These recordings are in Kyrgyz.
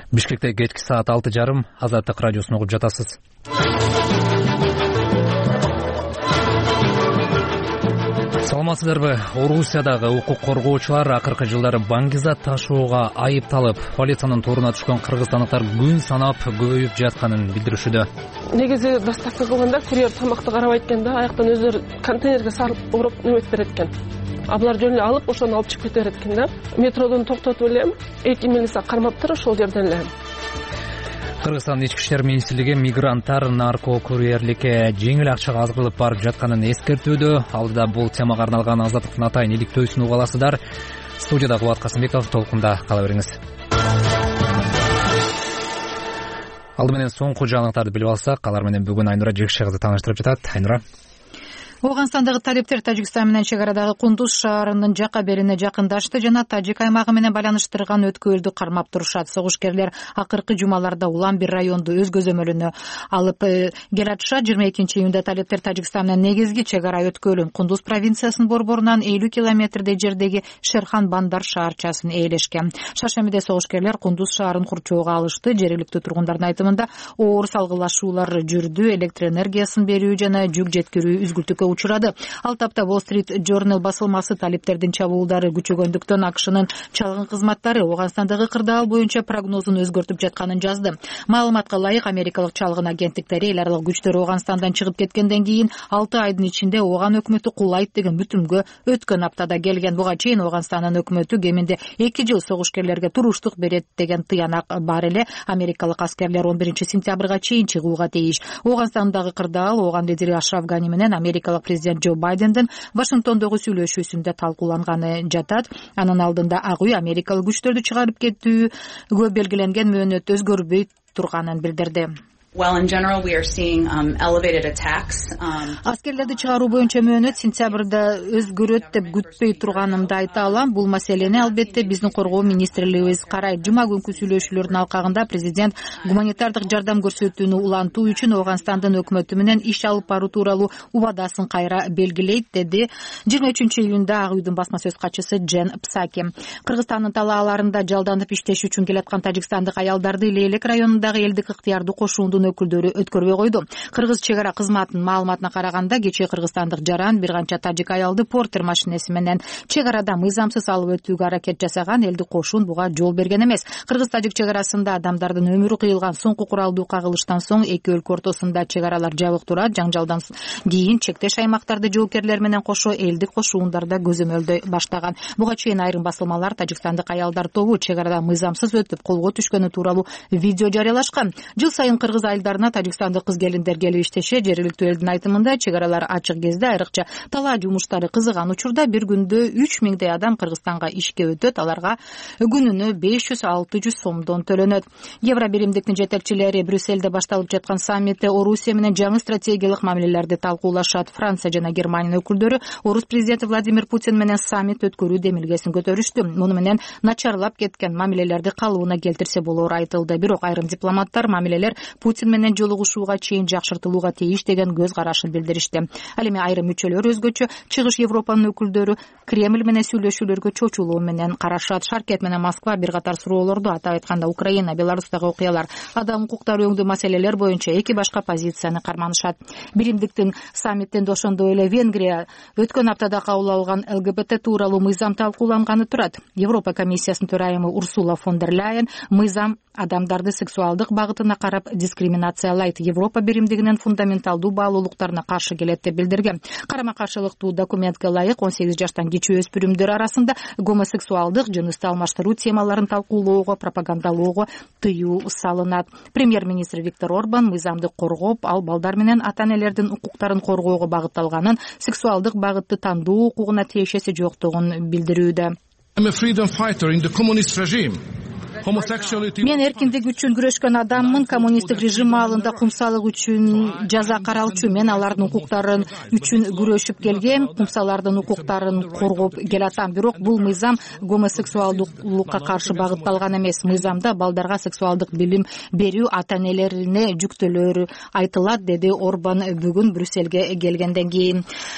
Бишкекте кечки саат 6:30 Азаттык радиосун угуп жатасыз. Саламатсыздарбы? Орусиядагы укук коргоочулар акыркы жылдары баңгизат ташууга айыпталып, полициянын торуна түшкөн кыргызстандыктар күн санап көбөйүп жатканын билдиришүүдө. Негизи доставка кылганда курьер тамакты карабайт экен да, аяктан өздөрү контейнерге салып уруп неметип берет экен. Булар жөн эле алып, ошону алып чыгып кете берет экен да. Метродон токтотуп эле 2 милиция кармаптыр, ошол жерден эле. Кыргызстан Ички иштер министрлиги мигранттар наркокурьерликке жеңил акчага азгырылып барып жатканын эскертүүдө. Алдыда бул темага арналган Азаттыктын атайын иликтөөсүн угуп аласыздар. Студияда Кубат Касымбеков, толкунда кала бериңиз. Алды менен соңку жаңылыктарды билип алсак, алар менен бүгүн Айнура Жекше кызы тааныштырып жатат. Айнура. Оогунстандагы талептер Тажикстан менен чек арадагы Кундуз шаарынын жака берине жакындашты жана Тажик аймагы менен байланыштырган өткөлдү кармап турушат. Согушкерлер акыркы жумаларда улам бир районду өз көзөмөлүнө алып келатышат. 22-июнда талептер Тажикстан менен негизги чек ара өткөлүн Кундуз провинциясынын борборунан 50 километрдей жердеги Шерхан Бандар шаарчасын ээлешкен. Шаршембиде согушкерлер Кундуз шаарын курчоого алышты. Жергиликтүү тургундардын айтымында оор салгылашуулар жүрдү, электр энергиясын берүү жана жүк жеткирүү үзгүлтүккө учурады. Ал тапта Wall Street Journal басылмасы талептердин чабуулдары күчөгөндүктөн АКШнын чалгын кызматтары Оогунстандагы кырдаал боюнча прогнозун өзгөртүп жатканын жазды. Маалыматка ылайык, америкалык чалгын агенттиктери эл аралык күчтөр Оогунстандан чыгып кеткенден кийин 6 айдын ичинде Ооган өкмөтү кулайт деген бүтүмгө өткөн аптада келген. Буга чейин Оогунстандын өкмөтү кеминде 2 жыл согушкерлерге туруштук берет деген тыянак бар эле. Америкалык аскерлер 11-сентябрга чейин чыгууга тийиш. Оогунстандагы кырдаал Ооган лидери Ашраф Гани менен америкалык президент Джо Байдендин Вашингтондогу сүйлөшүүсүндө талкууланганы жатат. Анын алдында Ак үй америкалык күчтөрдү чыгарып кетүүгө белгиленген мөөнөт өзгөрбөй турганын билдирди. Well, in general, we are seeing elevated attacks. Аскерлерди чыгаруу боюнча мөөнөт сентябрда өзгөрөт деп күтпөй турганымды айта алам. Бул маселени албетте биздин коргоо министрлигибиз карайт. Жума күнкү сүйлөшүүлөрдүн алкагында президент гуманитардык жардам көрсөтүүнү улантуу үчүн Оогунстандын өкмөтү менен иш алып баруу тууралуу убадасын кайра белгилейт, деди 23-июнда Ак үйдүн басма сөз катчысы Джен Псаки. Кыргызстандын талааларында жалданып иштеш үчүн келаткан тажикстандык аялдарды Лейлек районундагы элдик ыктыярдуу кошуундун өкүлдөрү өткөрбөй койду. Кыргыз чек ара кызматынын маалыматына караганда, кечээ кыргызстандык жаран бир канча тажик аялды портер машинеси менен чек арада мыйзамсыз алып өтүүгө аракет жасаган. Элдик кошуун буга жол берген эмес. Кыргыз-тажик чек арасында адамдардын өмүрү кыйылган соңку куралдуу кагылыштан соң эки өлкө ортосунда чек аралар жабык турат. Жаңжалдан кийин чектеш аймактарды жоокерлер менен кошо элдик кошуундар да көзөмөлдөй баштаган. Буга чейин айрым басылмалар тажикстандык аялдар тобу чек арада мыйзамсыз өтүп колго түшкөнү тууралуу видео жарыялашкан. Жыл сайын кыргыз айылдарына тажикстандык кыз келиндер келип иштешет. Жергиликтүү элдин айтымында, чек аралар ачык кезде айрыкча талаа жумуштары кызыган учурда бир күндө 3000 адам Кыргызстанга ишке өтөт. Аларга күнүнө 500-600 сомдон төлөнөт. Евробиримдиктин жетекчилери Брюссельде башталып жаткан саммитте Орусия менен жаңы стратегиялык мамилелерди талкуулашат. Франция жана Германиянын өкүлдөрү Орус президенти Владимир Путин менен саммит өткөрүү демилгесин көтөрүштү. Муну менен начарлап кеткен мамилелерди калыбына келтирсе болор айтылды. Бирок айрым дипломаттар мамилелер Путин менен жолугушууга чейин жакшыртылууга тийиш деген көз карашын билдиришти. Ал эми айрым мүчөлөр өзгөчө Чыгыш Европанын өкүлдөрү Кремль менен сүйлөшүүлөргө чочулуу менен карашат. Шаркет менен Москва бир катар суроолорду, атап айтканда Украина, Беларустагы окуялар, адам укуктары өңдүү маселелер боюнча эки башка позицияны карманышат. Биримдиктин саммиттинде ошондой эле Венгрия өткөн аптада кабыл алган ЛГБТ тууралуу мыйзам талкууланганы турат. Европа комиссиясынын төрайымы Урсула фон дер Ляйен мыйзам адамдарды сексуалдык багытына карап дискриминациялайт, Европа биримдигинин фундаменталдуу баалуулуктарына каршы келет деп билдирген. Карама каршылыктуу документке ылайык 18 жаштан кичүү өспүрүмдөр арасында гомосексуалдык, жыныстык алмаштыруу темаларын талкуулоого, пропагандалоого тыюу салынат. Премьер-министр Виктор Орбан мыйзамды коргоп, ал балдар менен ата-энелердин укуктарын коргоого багытталганын, сексуалдык багытты тандоо укугуна тиешеси жоктугун билдирүүдө. Мен эркиндик үчүн күрөшкөн адаммын. Коммунисттик режим маалында кумсалык үчүн жаза каралчу. Мен алардын укуктарын үчүн күрөшүп келгем, кумсалардын укуктарын коргоп келатам. Бирок бул мыйзам гомосексуалдуулукка каршы багытталган эмес. Мыйзамда балдарга сексуалдык билим берүү ата-энелерине жүктөлөрү айтылат, деди Орбан бүгүн Брюссельге келгенден кийин.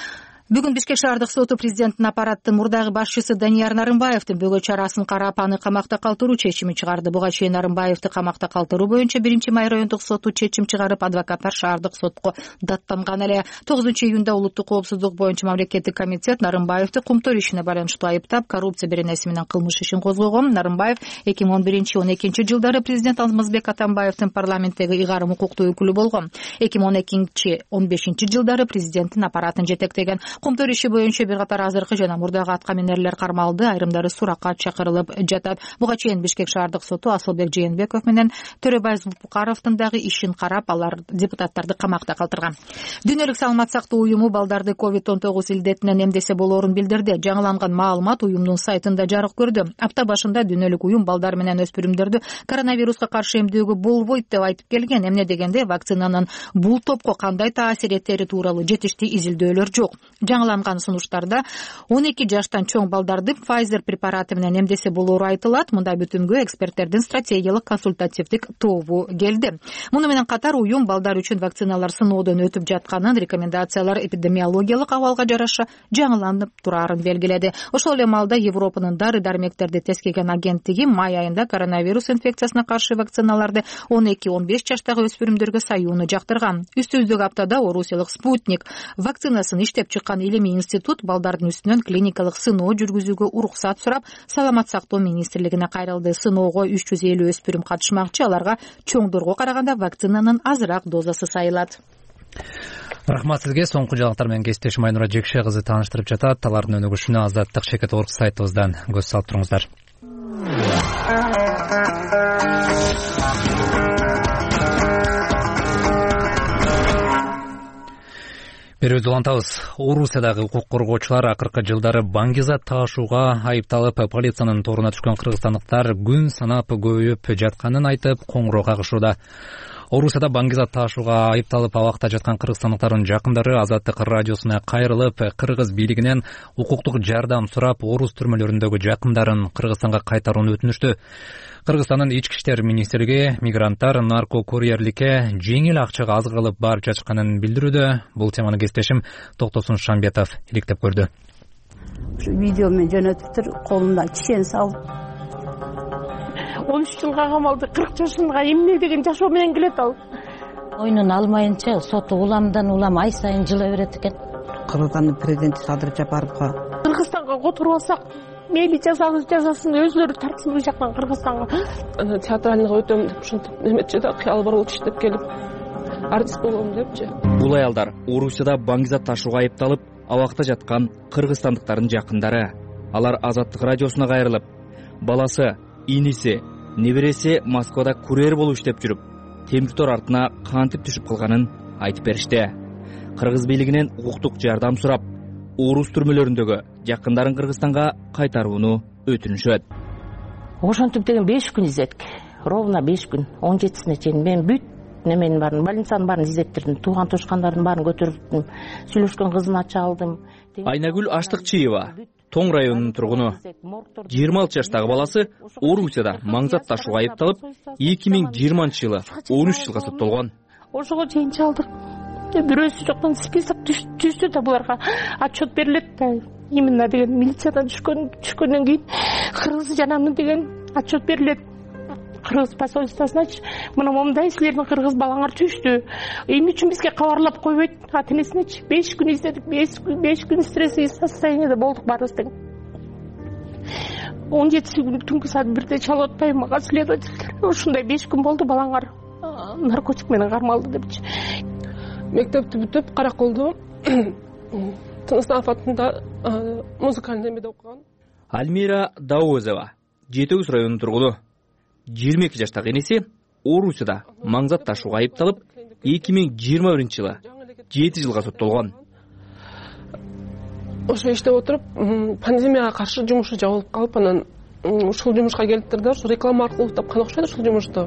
Бүгүн Бишкек шаардык соту президенттин аппараттын мурдагы башчысы Данияр Нарымбаевдин бөгөт чарасын карап, аны камакта калтыруу чечими чыгарды. Буга чейин Нарымбаевди камакта калтыруу боюнча 1-май райондук соту чечим чыгарып, адвокаттар шаардык сотко даттанган эле. 9-июнда улуттук коопсуздук боюнча мамлекеттик комитет Нарымбаевди кумтөр ишине байланыштуу айыптап, коррупция беренеси менен кылмыш ишин козгогон. Нарымбаев 2011-12 жылдары президент Алмазбек Атамбаевдин парламенттеги ыйгарым укуктуу өкүлү болгон. 2012-15 жылдары президенттин аппаратын жетектеген. Кумтөр иши боюнча бир катар азыркы жана мурдагы атка минерлер кармалды, айрымдары суракка чакырылып жатат. Буга чейин Бишкек шаардык соту Асылбек Жээнбеков менен Төрөбай Зулпукаровдун дагы ишин карап, алар депутаттарды камакта калтырган. Дүйнөлүк саламат сактоо уюму балдарды COVID-19 илдетинен эмдесе болоорун билдирди. Жаңыланган маалымат уюмдун сайтында жарык көрдү. Апта башында дүйнөлүк уюм балдар менен өспүрүмдөрдү коронавируска каршы эмдөөгө болбойт деп айтып келген. Эмне дегенде вакцинанын бул топко кандай таасир этери тууралуу жетиштүү изилдөөлөр жок. Жаңыланган сунуштарда 12 жаштан чоң балдарды Pfizer препараты менен эмдесе болоору айтылат. Мындай бүтүмгө эксперттердин стратегиялык консультативдик тобу келди. Муну менен катар уюм балдар үчүн вакциналар сыноодон өтүп жатканын, рекомендациялар эпидемиологиялык абалга жараша жаңыланып турарын белгиледи. Ошол эле маалда Европанын дары-дармектерди тескеген агенттиги май айында коронавирус инфекциясына каршы вакциналарды 12-15 жаштагы өспүрүмдөргө саюуну жактырган. Үстүбүздөгү аптада орусиялык Спутник вакцинасын иштеп чыккан илимий институт балдардын үстүнөн клиникалык сыноо жүргүзүүгө уруксат сурап, саламат сактоо министрлигине кайрылды. Сыноого 350 өспүрүм катышмакчы, аларга чоңдорго караганда вакцинанын азыраак дозасы сайылат. Рахмат сизге. Соңку жаңылыктар менен кесиптешим Айнура Жекше кызы тааныштырып жатат. Алардын өнүгүшүнө Азаттык Шекет Орг сайтыбыздан көз салып туруңуздар. Берүүбүздү улантабыз. Орусиядагы укук коргоочулар акыркы жылдары баңгизат таашууга айыпталып, полициянын торуна түшкөн кыргызстандыктар күн санап көбөйүп жатканын айтып, коңгуроо кагышууда. Орусияда баңгизат таашууга айыпталып абакта жаткан кыргызстандыктардын жакындары Азаттык радиосуна кайрылып, кыргыз бийлигинен укуктук жардам сурап, орус түрмөлөрүндөгү жакындарын Кыргызстанга кайтарууну өтүнүштү. Кыргызстандын ички иштер министрлиги мигранттар наркокурьерликке жеңил акчага аз кылып барып жатышканын билдирүүдө. Бул теманы кесиптешим Токтосун Шамбетов иликтеп көрдү. Видео мен жөнөтүптүр, колумда кишени салып 13 жылга камалды, 40 жашынга эмне деген жашоо менен келет ал. Ойнун алмайынча соту уламдан улам ай сайын жыла берет экен. Кыргызстандын президенти Садыр Жапаровго Кыргызстанга которуп алсак, мейли жазасын өзүлөрү тартсын бул жактан Кыргызстанга. Театральныйга өтөм деп ушинтип неметчи да кыял барылып иштеп келип артист болом депчи. Бул аялдар Орусияда баңгизат ташууга айыпталып, абакта жаткан кыргызстандыктардын жакындары. Алар Азаттык радиосуна кайрылып, баласы, иниси, небереси Москвада курьер болуп иштеп жүрүп, темир тор артына кантип түшүп калганын айтып беришти. Кыргыз бийлигинен укуктук жардам сурап, орус түрмөлөрүндөгү жакындарын Кыргызстанга кайтарууну өтүнүшөт. Ошентип деген 5 күн издедик. Ровно 5 күн. 17-сине чейин мен бүт неменин баарын, больницанын баарын издеттирдим. Тууган тушкандардын баарын көтөрдүм. Сүйлөшкөн кызын ача алдым. Айнагүл Аштыкчиева, Тоң районунун тургуну. 26 жаштагы баласы Орусияда маңзат ташууга айыпталып, 2020-жылы 13 жылга соттолгон. Ошого чейин чалдык. Бирөөсү жоктон список түштү да буларга отчет берилет да. Именно деген милициядан түшкөндөн кийин кыргыз жанамын деген отчет берилет. Кыргыз посольствосуначы, мына момундай силердин кыргыз балаңар түштү. Эмне үчүн бизге кабарлап койбойт ата-энесинечи? 5 күн издедик, 5 күн стрессий состоянияда болдук баарыбыз тең. 17 күн түнкү саат 1-де чалып атпайбы мага следователь. Ушундай 5 күн болду балаңар наркотик менен кармалды депчи. Мектепти бүтүп, Караколдо Тыныс апатында музыкальный эмеде окуган. Альмира Даозова, Жетөгүз районунун тургуну. 22 жаштагы энеси Орусияда маңзат ташууга айыпталып, 2021-жылы 7 жылга соттолгон. Ошо иштеп отуруп, пандемияга каршы жумушу жабылып калып, анан ушул жумушка келиптир да, ушул реклама аркылуу тапкан окшойт ушул жумушту.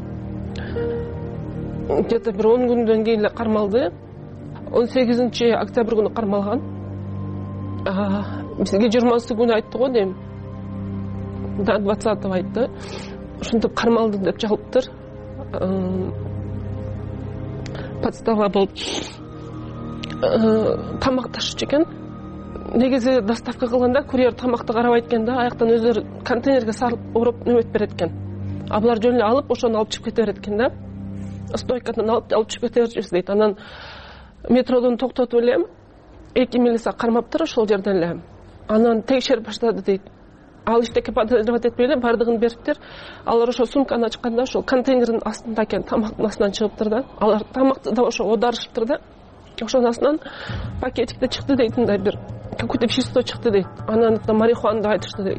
Где-то бир 10 күндөн кийин эле кармалды. 18 октябрь күнү кармалган. Бизге 20 күнү айтты го дейм. Да 20-го айтты. Ушинтип кармалды деп жалыптыр. Подстава болуп камакка ташычу экен. негизи доставка кылганда курьер тамакты карабайт экен да, аяктан өздөрү контейнерге сарып уруп неметип берет экен. А булар жөн эле алып ошону алып чыгып кете берет экен да. Стойкадан алып чыгып кете берчүбүз дейт. Анан метродон токтотуп элем, 2 милиция кармаптыр ошол жерден эле. Анан текшерип баштады дейт. Ал иштеке подозревать этпей эле бардыгын бериптир. Алар ошо сумканы ачканда ошол контейнердин астында экен, тамактын астынан чыгыптыр да. Алар тамакты да ошо оодарышыптыр да. Ошонун астынан пакетикте чыкты дейт, мындай бир какой-то вещество чыкты дейт. Анан марихуана деп айтышты дейт.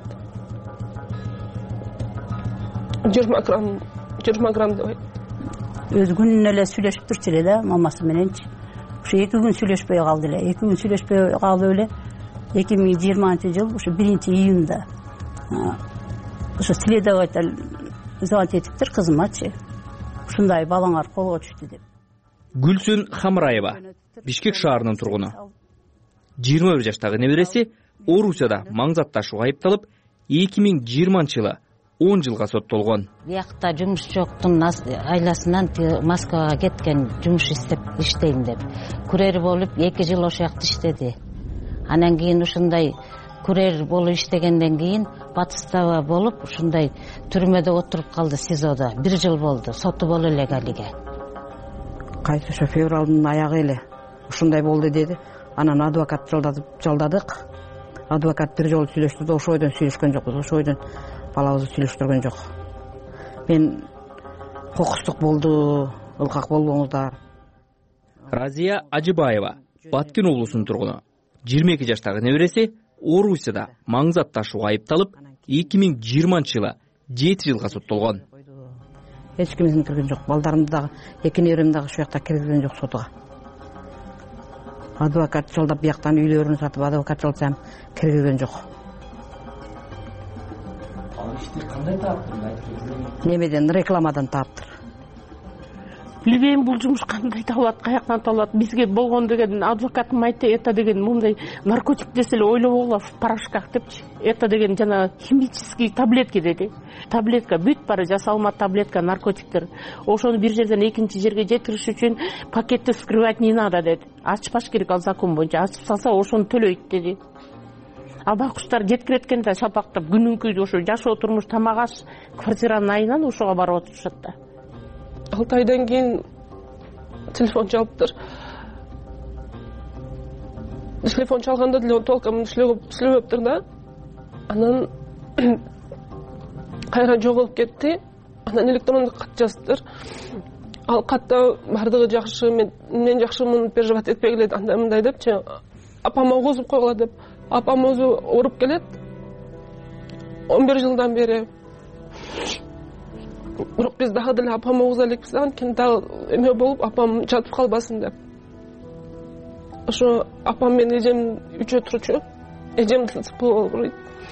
20 грамм деп айт. Өз күнүнө эле сүйлөшүп турчу эле да, мамасы мененчи. Ошо 2 күн сүйлөшпөй калды эле. 2 күн сүйлөшпөй калып эле 2020-жыл ошо 1-июнда ошо следователь звонить этиптир кызымачы. Ушундай балаңар колго түштү деп. Гүлсүн Хамраева, Бишкек шаарынын тургуну. 21 жаштагы небереси Орусияда маңзат ташууга айыпталып, 2020-жылы 10 жылга соттолгон. Биякта жумуш жоктун айласынан Москвага кеткен, жумуш иштейм деп. Курьер болуп 2 жыл ошол жакта иштеди. Анан кийин ушундай курьер болуп иштегенден кийин Батыста болуп ушундай түрмөдө отуруп калды, СИЗОдо. 1 жыл болду, соту боло элек алиге. Кайсы ошо февралдын аягы эле ушундай болду деди. Анан адвокат жалдадык. Адвокат 1 жолу сүйлөштү, ошол ойдон сүйлөшкөн жокпуз, ошол ойдон балабызды сүйлөштүргөн жок. Мен кокустук болду, ылкак болбоңуздар. Разия Ажыбаева, Баткен облусунун тургуну. 22 жаштагы небереси Орусияда маңзат ташууга айыпталып, 2020-жылы 7 жылга соттолгон. Эч кимдин кирген жок. Балдарымды дагы, 2 неберем дагы ушул жакта киргизген жок сотуга. Адвокат жалдап бияктан үйлөрүн сатып адвокат жалдасам киргизген жок. Ал ишти кандай таптыр? Немеден, рекламадан таптыр. Билбейм бул жумуш кандай табылат, каяктан табылат. Бизге болгон деген адвокатым айтты, это деген мындай наркотик десе эле ойлобогула в порошках депчи. Это деген жана химический таблетки деди. Таблетка бүт бары жасалма таблетка, наркотиктер. Ошону бир жерден экинчи жерге жетириш үчүн пакетти вскрывать не надо деди. Ачпаш керек ал закон боюнча. Ачып салса ошону төлөйт деди. А бакуштар жеткиреткенде шапактап күнүнкү ошо жашоо турмуш тамак аш квартиранын айынан ошого барып отурушат да. 6 айдан кийин телефон чалыптыр. Телефон чалганда деле толком сүйлөбөптүр да. Анан кайра жоголуп кетти. Анан электрондук кат жазыптыр. Ал катта бардыгы жакшы, мен жакшымын, переживать этпегиле андай мындай депчи. Апама козуп койгула деп. Апам өзү уруп келет. 11 жылдан бери. Бирок биз дагы деле апама угуза элекпиз, анткени дагы эме болуп апам жатып калбасын деп. Ошо апам менен эжем үчөө турчу. Эжем болуп.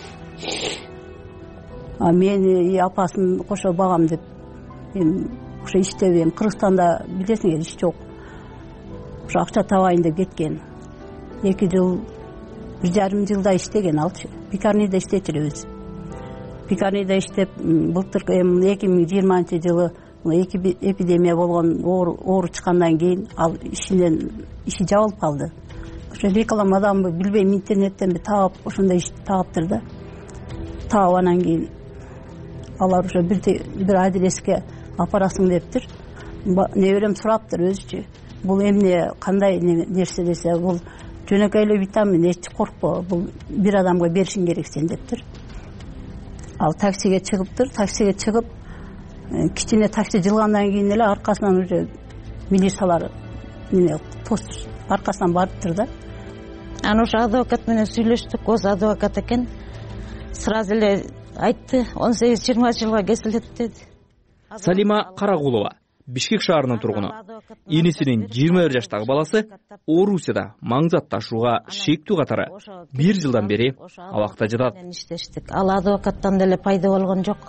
Мен апасын кошо багам деп ошо иштебейм. Кыргызстанда билесиңер иш жок. Ошо акча табайын деп кеткен. 2 жыл, 1,5 жылда иштеген алчы. Пекарныйда иштечү элебиз. Пекарныйда иштеп, былтыр 2020-жылы эпидемия болгон оору чыккандан кийин ал иши жабылып калды. Ошо рекламадан билбейм, интернеттен таап, ошондой иш таптыр да. Таап анан кийин алар ошо бир адреске апарасың дептир. Неберем сураптыр өзүчү. Бул эмне, кандай нерсе десе, бул жөнөкөй эле витамин, эч коркпо, бул бир адамга беришиң керек сен дептир. Ал таксиге чыгыптыр, таксиге чыгып, кичине такси жылгандан кийин эле аркасынан уже милициялар пост аркасынан барыптыр да. Аны ошо адвокат менен сүйлөштүк, өз адвокат экен. Сразу эле айтты, 18-20 жылга кесилет деди. Салима Карагулова, Бишкек шаарынын тургуну. Энесинин 21 жаштагы баласы Орусияда маңзат ташууга шектүү катары 1 жылдан бери абакта жатат. Ал адвокаттан деле пайда болгон жок.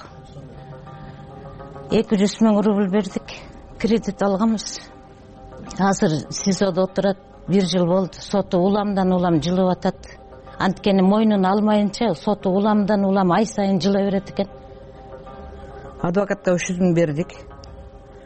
200 000 рубль бердик, кредит алганбыз. Азыр СИЗОдо отурат, 1 жыл болду. Соту уламдан улам жылып атат. Анткени мойнун алмайынча соту уламдан улам ай сайын жыла берет экен. Адвокатка 300 000 бердик.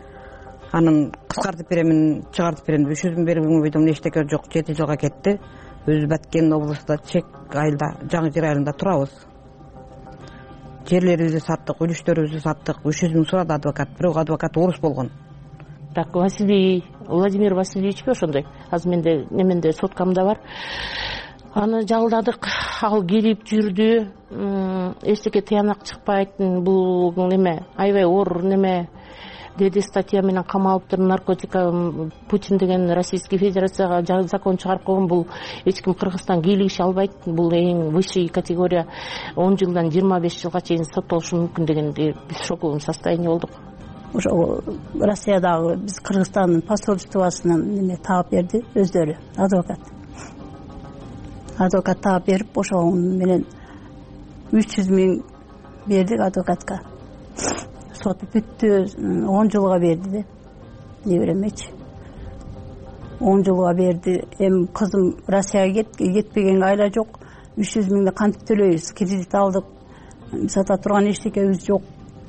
Анын кыскартып беремин, чыгартып берем деп 300 000 берген бойдон эчтеке жок, 7 жылга кетти. өзүбүз Баткен областында Чек айылда, Жаңы Жер айылында турабыз. Жерлерибизди саттык, үлүштөрүбүздү саттык. 300 миң сурады адвокат. Бирок адвокат орус болгон. Так Василий Владимир Васильевичпи ошондой. Азыр неменде соткамда бар. Аны жалдадык. Ал келип жүрдү. Эчтеке тыянак чыкпайт. Бул неме, аябай оор неме деди, статья менен камалыптыр. Наркотика Путин деген Российский Федерацияга закон чыгарып койгон. Бул эч ким Кыргызстан кийлигише албайт. Бул эң высший категория. 10 жылдан 25 жылга чейин соттолушу мүмкүн дегенде биз шоковый состояние болдук. Ошо Россиядагы биз Кыргызстандын посольствосунан неме таап берди өздөрү, адвокат таап берип, ошол менен 300 миң бердик адвокатка. Сот бүттү, 10 жылга берди де. Не беремечи. 10 жылга берди. Эми кызым Россияга кетпегенге айла жок. 300 миңди кантип төлөйбүз? Кредит алдык. Сата турган эчтекебиз жок.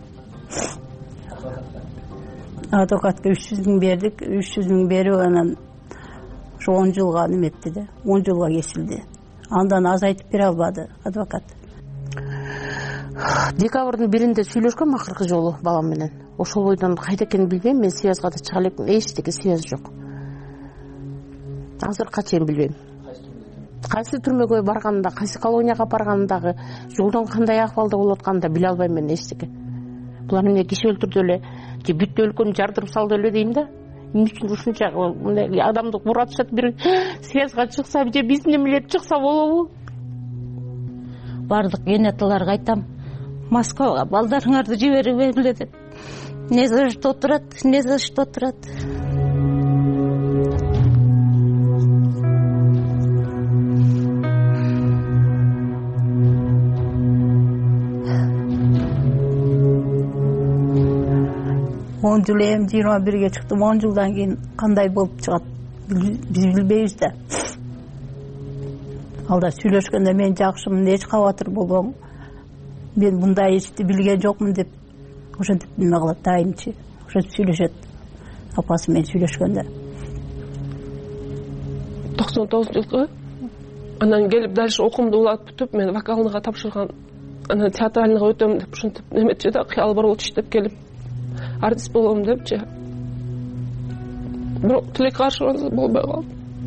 Адвокатка 300 миң бердик. 300 миң берип, анан ошо 10 жылга неметти де. 10 жылга кесилди. Андан азайтып бере албады адвокат. Декабрдын 1-inde сүйлөшкөм акыркы жолу балам менен. Ошол бойдон кайда экенин билбейм, мен связга да чыга элекмин, эчтеке связь жок. Азыркыга чейин билбейм. Кайсы түрмөгө барганда, кайсы колонияга баргандагы, жолдон кандай акыбалда болуп атканын да биле албайм мен эчтеке. Булар эмне киши өлтүрдү эле, же бүт өлкөнү жардырып салды эле дейм да. Эмне үчүн ушунча мындай адамды уратышат, бир связга чыкса, же биздин эмелер чыкса болобу? Бардык генеталарга айтам, Москвага балдарыңарды жибербеңиле деп. Не за что турат. Он жыл эми 21-ге чыктым. 10 жылдан кийин кандай болуп чыгат биз билбейбиз да. Алда сүйлөшкөндө мен жакшымын, эч кабатыр болбоң. Мен мындай ичти билген жокмун деп ошентип неме кылат дайымчы. Ошентип сүйлөшөт. Апасы менен сүйлөшкөндө. 99-жылкы анан келип дальше окуумду улатып бүтүп, мен вокалныйга тапшырган. Анан театральныйга өтөм деп ошентип неметчи да, кыял бар болчу иштеп келип. Артист болом депчи. Бирок тилек каршы болбой калды.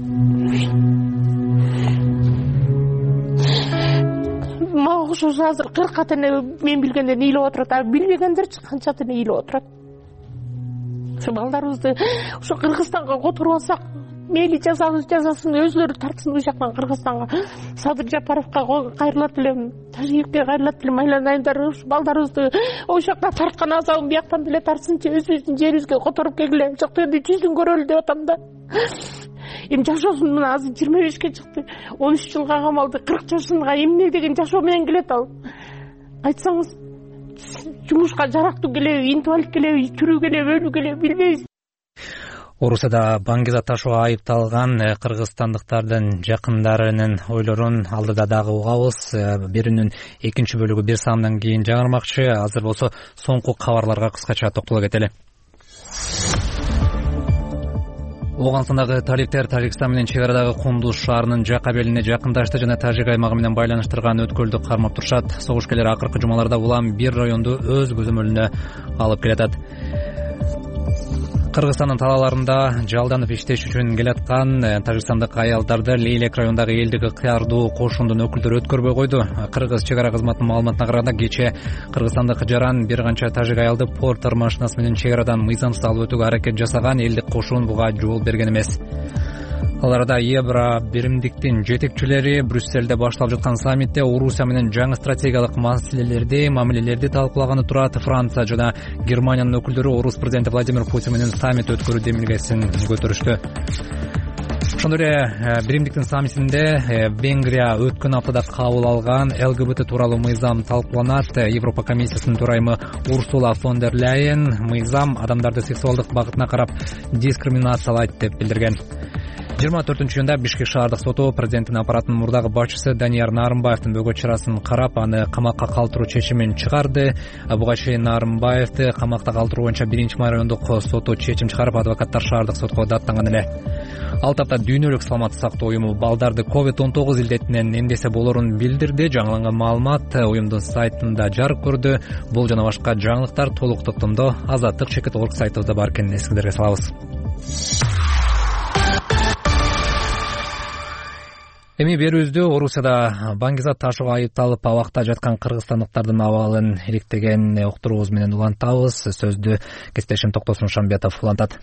Мага окшош азыр 40 тене мен билгенден ыйлап отурат, а билбегендерчи канча тене ыйлап отурат. Ошо балдарыбызды ошо Кыргызстанга которуп алсак, мейли жазасын өзлөрү тартсын. Бул жактан Кыргызстанга Садыр Жапаровго кайрылат элем, Тажиевке кайрылат элем, Айлан Айдар балдарыбызды ошол жакта тарткан азабын бияктан деле тартсынчы, өзүбүздүн жерибизге которуп келгиле. Жок дегенде жүзүн көрөлү деп атам да. Эми жашоосун мына азыр 25-ке чыкты. 13 жылга камалды. 40 жашынга эмне деген жашоо менен келет ал. Айтсаңыз, жумушка жарактуу келеби, инвалид келеби, тирүү келеби, өлүү келеби билбейбиз. Орусияда баңгизат ташууга айыпталган кыргызстандыктардын жакындарынын ойлорун алдыда дагы угабыз. Берүүнүн экинчи бөлүгү бир саамдан кийин жаңырмакчы. Азыр болсо соңку кабарларга кыскача токтоло кетели. Ооганстандагы талиптер Тажикстан менен чек арадагы Кундуз шаарынын жак абелине жакындашты жана Тажик аймагы менен байланыштырган өткөлдү кармап турушат. Согушкерлер акыркы жумаларда улам бир районду өз көзөмөлүнө алып келатат. Кыргызстандын талааларында жалданып иштеш үчүн келаткан тажикстандык аялдарды Лейлек районундагы элдик ыктыярдуу кошундун өкүлдөрү өткөрбөй койду. Кыргыз чек ара кызматынын маалыматына караганда кечээ кыргызстандык жаран бир канча тажик аялды портер машинасы менен чек арадан мыйзамсыз алып өтүүгө аракет жасаган, элдик кошун буга жол берген эмес. Аларда Евро биримдиктин жетекчилери Брюссельде башталып жаткан саммитте Орусия менен жаңы стратегиялык мамилелерди талкуулаганы турат. Франция жана Германиянын өкүлдөрү Орус президенти Владимир Путин менен саммит өткөрүү демилгесин көтөрүштү. Ошондой эле биримдиктин саммитинде Венгрия өткөн аптада кабыл алган ЛГБТ тууралуу мыйзам талкууланат. Европа комиссиясынын төрайымы Урсула фон дер Ляйен мыйзам адамдарды сексуалдык багытына карап дискриминациялайт деп билдирген. 24-июнда Бишкек шаардык соту президенттин аппаратынын мурдагы башчысы Данияр Нарымбаевдин бөгөт чарасын карап, аны камакка калтыруу чечимин чыгарды. Буга чейин Нарымбаевди камакта калтыруу боюнча 1-май райондук соту чечим чыгарып, адвокаттар шаардык сотко даттанган эле. Ал тапта Дүйнөлүк саламаттык сактоо уюму балдарды COVID-19 илдетинен эмдесе болорун билдирди. Жаңыланган маалымат уюмдун сайтында жарык көрдү. Бул жана башка жаңылыктар толук топтомдо Азаттык чекит орг сайтыбызда бар экенин эсиңиздерге салабыз. Эми берүүбүздө Орусияда баңгизат ташууга айыпталып абакта жаткан кыргызстандыктардын абалын иликтеген уктуруубуз менен улантабыз. Сөздү кесиптешим Токтосун Шамбетов улантат.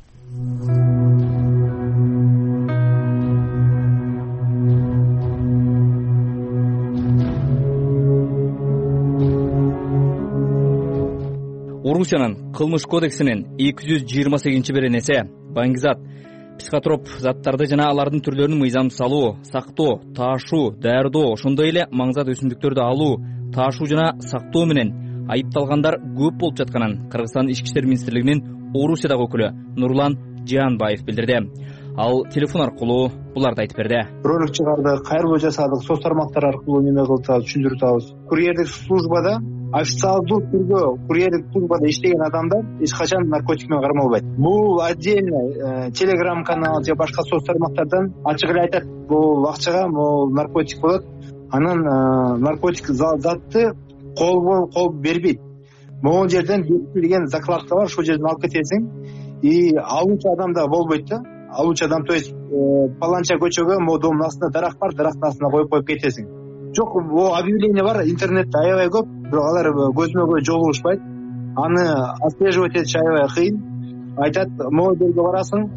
Орусиянын кылмыш кодексинин 228-беренеси баңгизат, психотроп заттарды жана алардын түрлөрүн мыйзам салуу, сактоо, таашуу, даярдоо, ошондой эле маңзат өсүмдүктөрдү алуу, таашуу жана сактоо менен айыпталгандар көп болуп жатканын Кыргызстан Ички иштер министрлигинин Орусиядагы өкүлү Нурлан Жаанбаев билдирди. Ал телефон аркылуу буларды айтып берди. Ролик чыгарды, кайрылуу жасадык, соц тармактар аркылуу неме кылып түшүндүрүп атабыз. Курьердик службада, официалдуу түрдө курьердик службада иштеген адамдар эч качан наркотик менен кармалбайт. Бул отдельно телеграм канал же башка соц тармактардан ачык эле айтат. Бул акчага бул наркотик болот. Анан наркотик затты кол бербейт. Могул жерден бекитилген закладка бар, ошол жерден алып кетесиң. И алуучу адамда болбойт да. Алуучу адам, то есть паланча көчөгө могу домдун астында дарак бар, дарактын астына коюп кетесиң. Жок, бул объявление бар, интернетте аябай көп, бирок алар көзмө көз жолугушпайт. Аны отслеживать этиш аябай кыйын. Айтат, могу жерге барасың,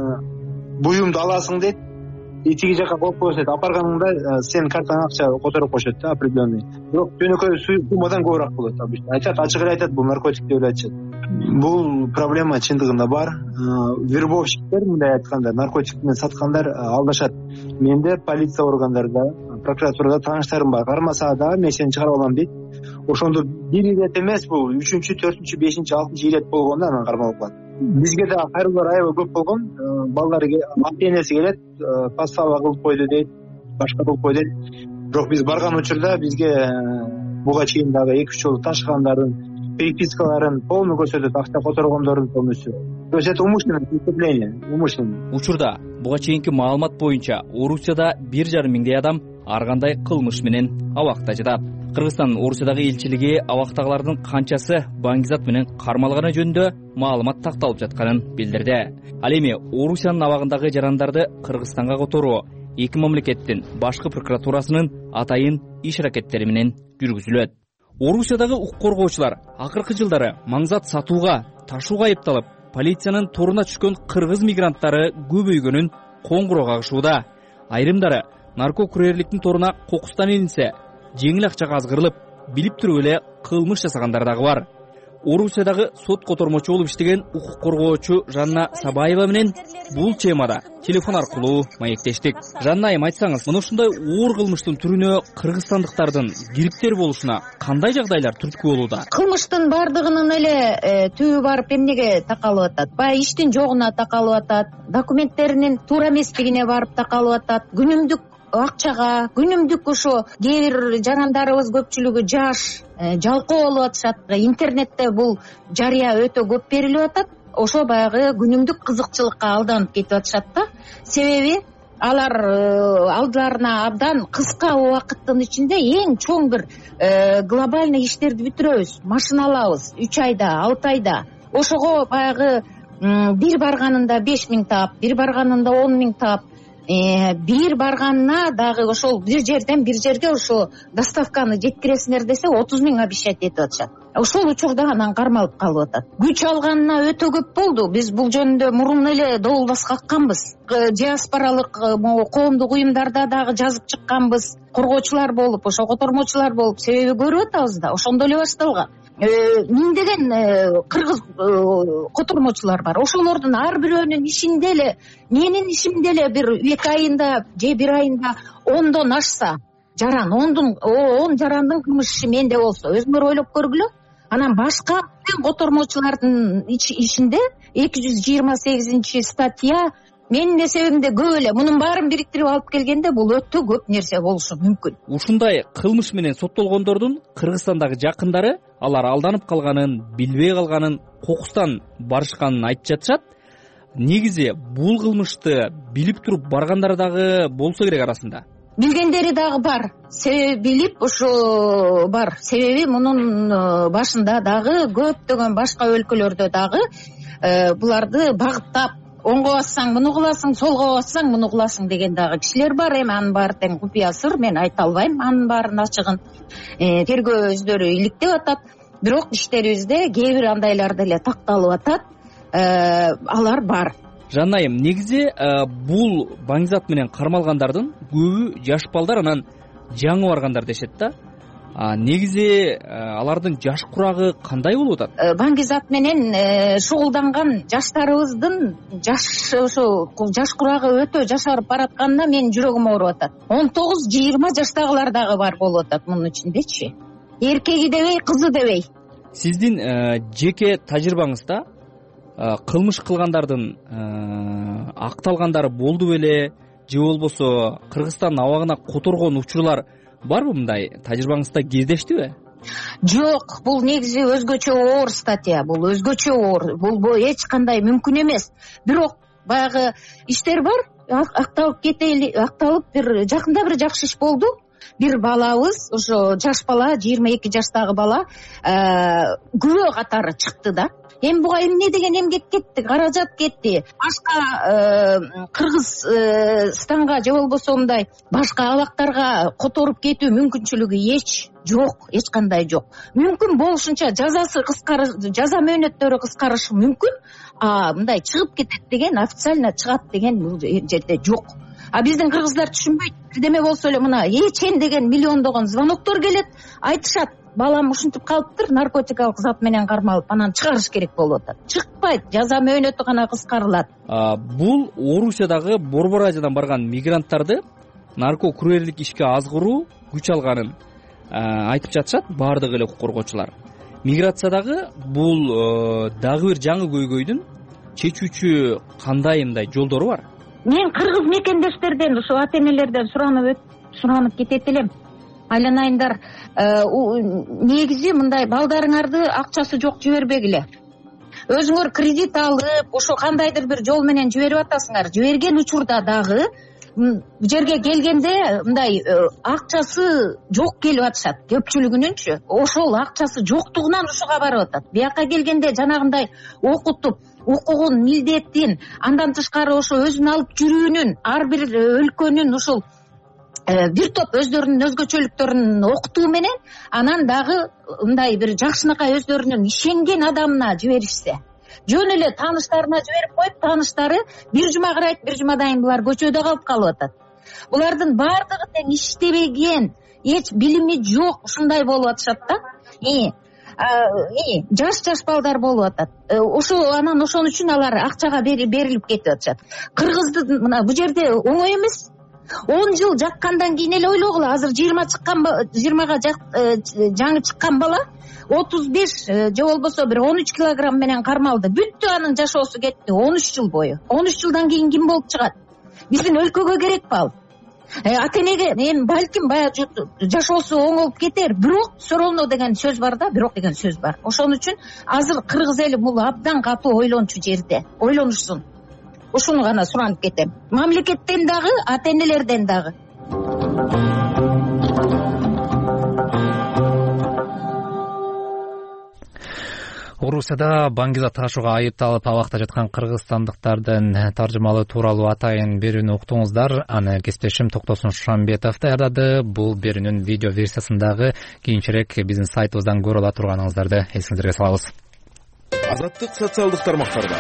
буюмду аласың дейт. И тиги жака коюп коесет. Апарганыңда сенин картаңа акча которуп коюшат да, определенный. Бирок жөнөкөй суммадан көбүрөөк болот обычно. Айтат, ачык эле айтат, бул наркотик деп эле айтышат. Бул проблема чындыгында бар. Вербовщиктер, мындай айтканда, наркотик менен саткандар алдашат. Менде полиция органдарында, прокуратурада тааныштарым бар. Кармаса дагы мен сени чыгарып алам дейт. Ошондо бир ирет эмес, бул 3-чү, 4-чү, 5-чи, 6-чы ирет болгондо анан кармалып калат. Бизге да кайрылуулар аябай көп болгон. Балдар ата-энеси келет, подстава кылып койду дейт, башка кылып койду дейт. Бирок биз барган учурда бизге буга чейин дагы 2-3 жолу ташыгандарын, перепискаларын полный көрсөтөт, акча которгондордун полностью. То есть это умышленное преступление, умышленное. Учурда буга чейинки маалымат боюнча Орусияда 1,5 миңдей адам ар кандай кылмыш менен абакта жатат. Кыргызстан Орусиядагы элчилиги абактагылардын канчасы баңгизат менен кармалганы жөнүндө маалымат такталып жатканын билдирди. Ал эми Орусиянын абагындагы жарандарды Кыргызстанга которуу эки мамлекеттин башкы прокуратурасынын атайын иш аракеттери менен жүргүзүлөт. Орусиядагы укук коргоочулар акыркы жылдары маңзат сатууга, ташууга айыпталып, полициянын торуна түшкөн кыргыз мигранттары көбөйгөнүн коңгуроо кагышууда. Айрымдары наркокурьерликтин торуна кокустан илинсе, жеңил акчага азгырылып, билип туруп эле кылмыш жасагандар дагы бар. Орусиядагы сот котормочу болуп иштеген укук коргоочу Жанна Сабаева менен бул темада телефон аркылуу маектештик. Жанна айым, айтсаңыз, мына ушундай оор кылмыштын түрүнө кыргызстандыктардын кириптер болушуна кандай жагдайлар түрткү болууда? Кылмыштын бардыгынын эле түбү барып эмнеге такалып атат? Баягы иштин жогуна такалып атат, документтеринин туура эместигине барып такалып атат, күнүмдүк акчага, күнүмдүк ошо кээ бир жарандарыбыз көпчүлүгү жаш, жалкоо болуп атышат. Интернетте бул жарыя өтө көп берилип атат. Ошо баягы күнүмдүк кызыкчылыкка алданып кетип атышат да. Себеби алар алдыларына абдан кыска убакыттын ичинде эң чоң бир глобальный иштерди бүтүрөбүз, машина алабыз 3 айда, 6 айда. Ошого баягы бир барганында 5 миң таап, бир барганында 10 миң таап, бир барганына дагы ошол бир жерден бир жерге ошо доставканы жеткиресиңер десе 30 миң обещать этип атышат. Ошол учурда анан кармалып калып атат. Күч алганына өтө көп болду. Биз бул жөнүндө мурун эле добулбас какканбыз. Диаспоралык коомдук уюмдарда дагы жазып чыкканбыз. Коргоочулар болуп, ошо котормочулар болуп, себеби көрүп атабыз да, ошондо эле башталган. Миңдеген кыргыз котормочулар бар. Ошолордун ар бирөөнүн ишинде эле, менин ишимде эле бир 2 айында же 1 айында 10дон ашса, жаран 10 жарандын кылмыш иши менде болсо, өзүңөр ойлоп көргүлө. Анан башка котормочулардын ишинде 228 статья Менин эсебимде көп эле. Мунун баарын бириктирип алып келгенде бул өтө көп нерсе болушу мүмкүн. Ушундай кылмыш менен соттолгондордун Кыргызстандагы жакындары алар алданып калганын, билбей калганын, кокустан барышканын айтып жатышат. Негизи бул кылмышты билип туруп баргандары дагы болсо керек арасында. Билгендери дагы бар. Себеби билип ошо бар. Себеби мунун башында дагы көптөгөн башка өлкөлөрдө дагы буларды багыттап, оңго бассаң муну кыласың, солго бассаң муну кыласың деген дагы кишилер бар. Эми анын баары тең купуя сыр, мен айта албайм анын баарын ачыгын. Тергөө өздөрү иликтеп атат. Бирок иштерибизде кээ бир андайлар деле такталып атат. Алар бар. Жанайым, негизи бул баңгизат менен кармалгандардын көбү жаш балдар, анан жаңы баргандар дешет да. Негизи алардын жаш курагы кандай болуп атат? Баңгизат менен шугулданган жаштарыбыздын жаш курагы өтө жашарып баратканына менин жүрөгүм ооруп атат. 19-20 жаштагылар дагы бар болуп атат мунун ичиндечи. Эркеги дебей, кызы дебей. Сиздин жеке тажрыйбаңызда кылмыш кылгандардын акталгандары болду беле, же болбосо Кыргызстан абагына которгон учурлар барбы? Мындай тажрыйбаңызда кездештиби? Жок, бул негизи өзгөчө оор статья, бул өзгөчө оор. Бул эч кандай мүмкүн эмес. Бирок баягы иштер бар, акталып бир жакында бир жакшы иш болду. Бир балабыз, ошо жаш бала, 22 жаштагы бала күбө катары чыкты да. Эми буга эмне деген эмгек кетти, каражат кетти. Башка Кыргызстанга же болбосо мындай башка абактарга которуп кетүү мүмкүнчүлүгү эч жок, эч кандай жок. Мүмкүн болушунча жазасы жаза мөөнөттөрү кыскарышы мүмкүн. Мындай чыгып кетет деген, официально чыгат деген бул жерде жок. Биздин кыргыздар түшүнбөйт. Бирдеме болсо эле мына ечен деген миллиондогон звоноктор келет, айтышат. Балам ушинтип калыптыр, наркотикалык зат менен кармалып, анан чыгарыш керек болуп атат. Чыкпайт, жаза мөөнөтү гана кыскарылат. Бул Орусиядагы Борбор Азиядан барган мигранттарды нарко курьерлик ишке азгыруу күч алганын айтып жатышат баардык эле укук коргоочулар. Миграциядагы бул дагы бир жаңы көйгөйдүн чечүүчү кандай мындай жолдору бар? Мен кыргыз мекендештерден, ушу ата-энелерден суранып кетет элем. Айланайындар, негизи мындай балдарыңарды акчасы жок жибербегиле. Өзүңөр кредит алып, ошо кандайдыр бир жол менен жиберип атасыңар. Жиберген учурда дагы бу жерге келгенде мындай акчасы жок келип атышат, көпчүлүгүнүнчү. Ошол акчасы жоктугунан ушуга барып атат. Бияка келгенде жанагындай окутуп, укугун, милдетин, андан тышкары ошо өзүн алып жүрүүнүн, ар бир өлкөнүн ушул бир топ өздөрүнүн өзгөчөлүктөрүн окутуу менен, анан дагы мындай бир жакшынакай өздөрүнүн ишенген адамына жиберишсе, жөн эле тааныштарына жиберип коюп, тааныштары бир жума карайт, бир жумадан кийин булар көчөдө калып атат. Булардын баардыгы тең иштебеген, эч билими жок, ушундай болуп атышат да. Жаш балдар болуп атат. Анан ошон үчүн алар акчага берилип кетип атышат. Кыргыздын мына бу жерде оңой эмес. 10 жыл жаккандан кийин эле ойлогула, азыр 20-га жаңы чыккан бала 35 же болбосо бир 13 килограмм менен кармалды. Бүттү, анын жашоосу кетти 13 жыл бою. 13 жылдан кийин ким болуп чыгат? Биздин өлкөгө керекпи ал? Ата-энеге эми балким баягы жашоосу оңолуп кетер, бирок суроону деген сөз бар да, бирок деген сөз бар. Ошон үчүн азыр кыргыз эли бул абдан катуу ойлончу жерде. Ойлонушсун. Ушуну гана суранып кетем. Мамлекеттен дагы, ата-энелерден дагы. Орусияда баңгизат ташууга айыпталып абакта жаткан кыргызстандыктардын таржымалоо тууралуу атайын берүүнү уктуңуздар. Аны кесиптешим Токтосун Шамбетов даярдады. Бул берүүнүн видео версиясын дагы кийинчерээк биздин сайтыбыздан көрө ала турганыңыздарды эсиңиздерге салабыз. Азаттык социалдык тармактарда.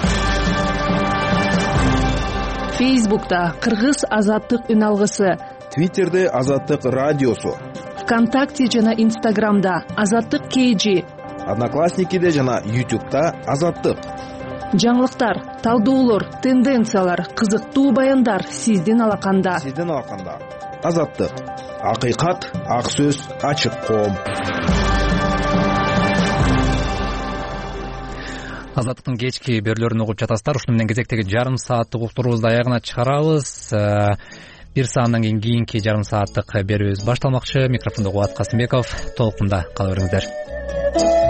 Фейсбукта Кыргыз азаттык үн алгысы, Твиттерде Азаттык радиосу, ВКонтакте жана Инстаграмда Азаттык KG, Одноклассникиде жана YouTube'да Азаттык. Жаңылыктар, талдоолор, тенденциялар, кызыктуу баяндар сиздин алаканда. Азаттык. Акыйкат, ак сөз, ачык коом. Азаттыктын кечки берүүлөрүн угуп жатасыздар. Ушуну менен кезектеги жарым сааттык уктуруубузду аягына чыгарабыз. Бир сааттан кийинки жарым сааттык берүүбүз башталмакчы. Микрофондо Кубат Касымбеков. Толкунда кала бериңиздер.